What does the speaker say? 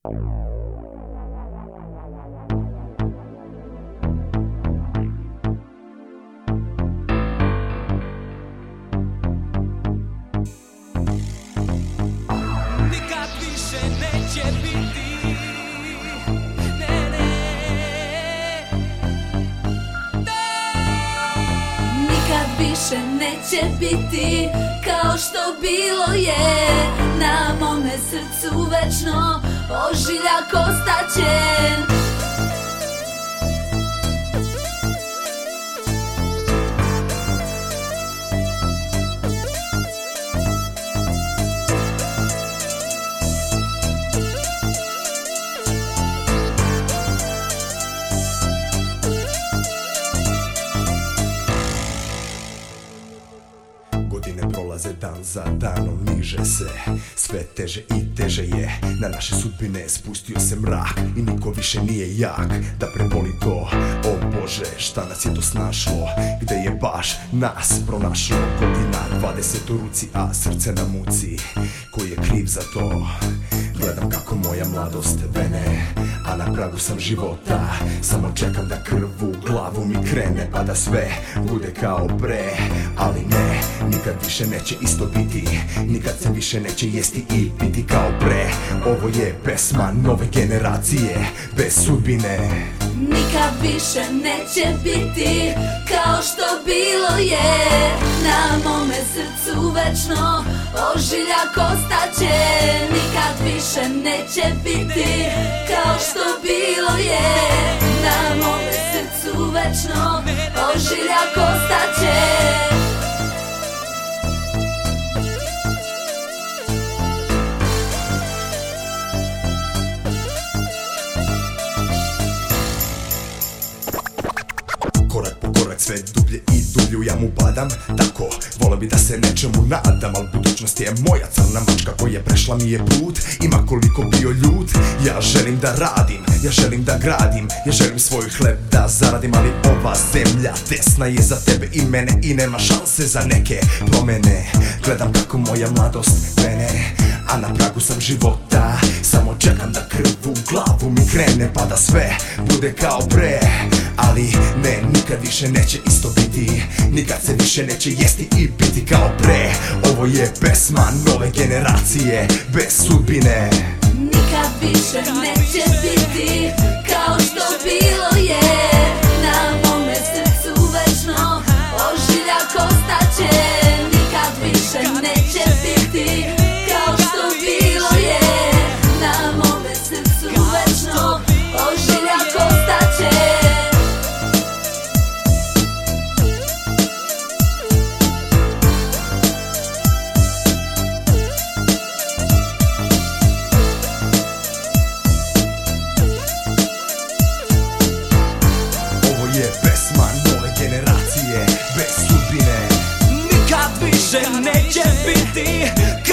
Nikad više neće biti, ne, ne. Nikad više neće biti kao što bilo je. Na mome srcu večno ožiljak ostaće. Godine prolaze dan za danom, niže se, sve teže i teže je. Na naše sudbine spustio se mrak i niko više nije jak da preboli to. O Bože, šta nas je to snašlo, gde je baš nas pronašlo. Godina 20 u ruci, a srce na muci, ko je kriv za to? Gledam kako moja mladost vene, a na pragu sam života. Samo čekam da krv u glavu mi krene, pa da sve bude kao pre. Ali ne, nikad više neće isto biti, nikad se više neće jesti i piti kao pre. Ovo je pesma nove generacije, bez sudbine. Nikad više neće biti kao što bilo je. Na mome srcu večno ožiljak ostaće. Nikad više neće biti kao što bilo je. Na mome srcu večno ožiljak ostaće. Korak po korak sve dublje i dublje u jamu padam. Tako, volio bi da se nečemu nadam, al budućnost je moja crna mačka koja prešla mi je put. Ima koliko bio ljud, ja želim da radim, ja želim da gradim, ja želim svoj hleb da zaradim. Ali ova zemlja tesna je za tebe i mene i nema šanse za neke promene. Gledam kako moja mladost mene, a na pragu sam života. Samo čekam da krv u glavu mi krene, pa da sve bude kao pre. Ali ne, nikad više neće isto biti, nikad se više neće jesti i piti kao pre. Ovo je pesma nove generacije, bez sudbine. Nikad više neće biti kao što bilo je. Na mome srcu večno ožiljak ostaće. Nikad više neće biti kao što bilo je. Na mome srcu večno ožiljak ostaće. Pesma nove generacije, bez sudbine. Nikad više neće biti